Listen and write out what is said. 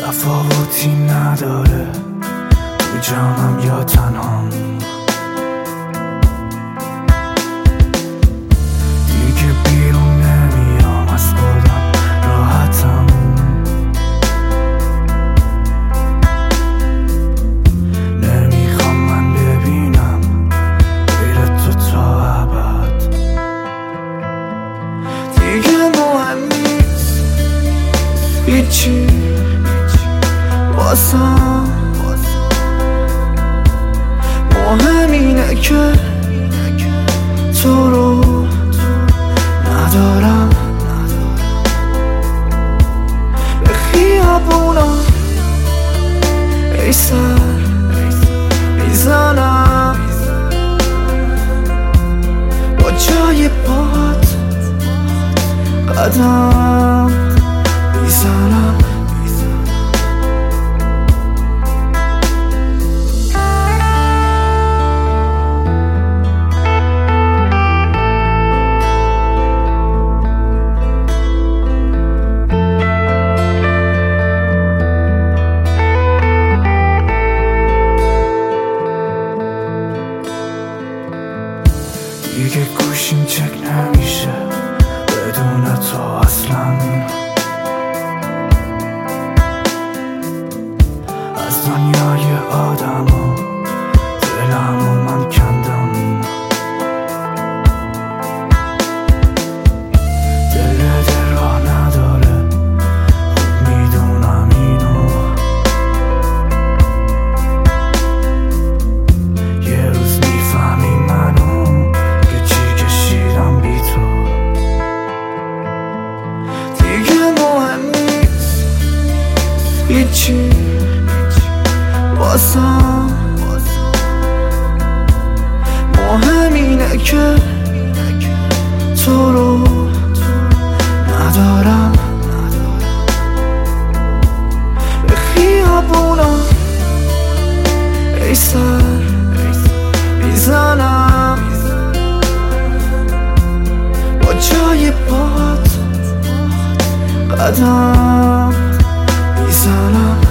تفاوتی نداره تو جمعم یا تنهام. دیگه بیرون نمیام از خودم، راحتم. نمیخوام من ببینم غیر تو تا ابد. دیگه مهم نیست هیچی واسم، مهم اینه که تو رو ندارم. به خیابونا ای سر میزنم، با جای پات قدم میزنم. دیگه گوشیم چک نمیشه بدون تو اصلا. از دنیای آدم و دلم و من کندم. دل راه نداره، خوب میدونم اینو. یه روز میفهمی منو که چی کشیدم بی تو. دیگه مهم نیست هیچی واسم، مهم اینه که تو رو ندارم. به خیابونا ای سر میزنم، با جای پات قدم میزنم.